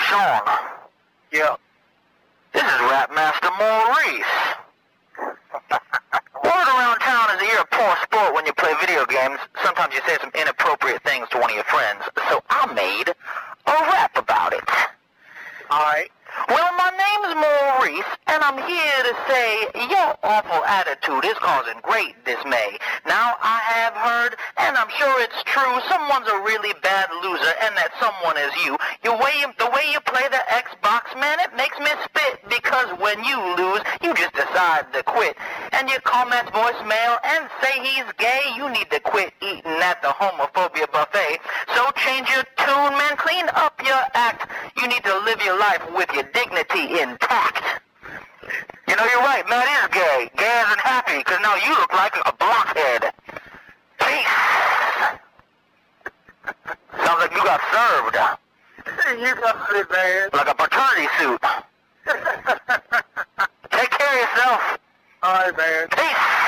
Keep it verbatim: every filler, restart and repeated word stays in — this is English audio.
Sean. Yeah. This is Rap Master Maurice. Word around town is that you're a poor sport when you play video games. Sometimes you say some inappropriate things to one of your friends. So I made a rap about it. Alright. Well, my name's Maurice, and I'm here to say your awful attitude is causing great dismay. Now, I have heard, and I'm sure it's true, someone's a really bad loser, and that someone is you. Your way you, the way you play the Xbox, man, it makes me spit, because when you lose, you just decide to quit. And you call Matt's voicemail and say he's gay, you need to quit eating at the homophobia buffet. So change your tune, man, clean up your act. You need to live your life with your dignity intact. You know, you're right, Matt is gay. Gay isn't happy, because now you look like a blockhead. Peace. Sounds like you got served. You got pretty bad. Like a paternity suit. Take care of yourself. Alright, man. Peace.